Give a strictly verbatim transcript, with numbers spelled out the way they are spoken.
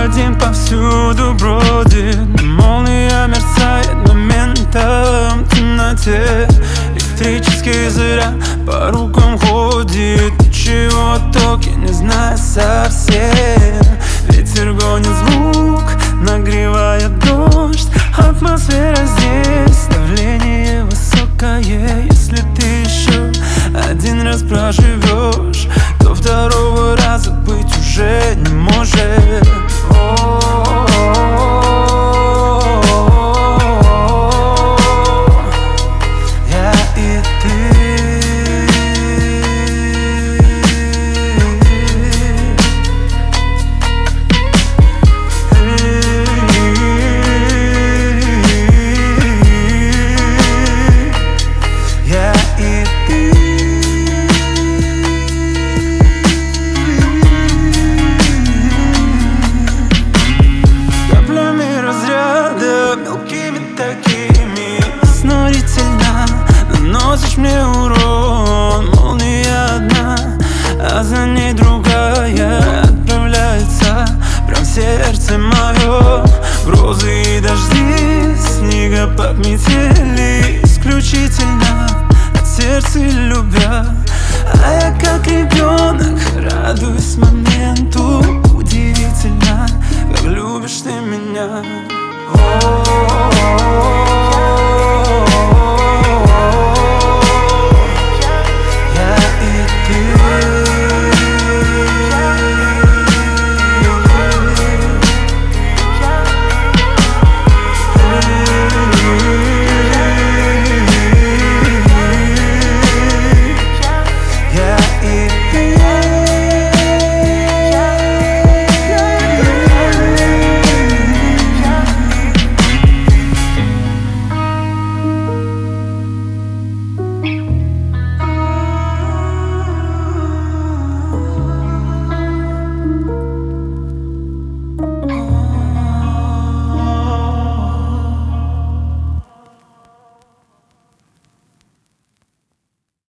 один повсюду бродит. Молния мерцает моментом в темноте. Электрический заряд по рукам ходит. Ничего токи не знаю совсем. Ветер гонит звук, нагревает дождь. Атмосфера здесь, давление высокое. Если ты еще один раз проживешь, то второго раза быть уже не может. Я и ты. Я и ты. Каплями разряда, мелкими такими, снорительно наносишь мне урон. Молния одна, а за ней другая отправляется прям в сердце мое. Грозы и дожди, снегопад, метели, исключительно от сердца любя. А я как ребенок радуюсь моменту.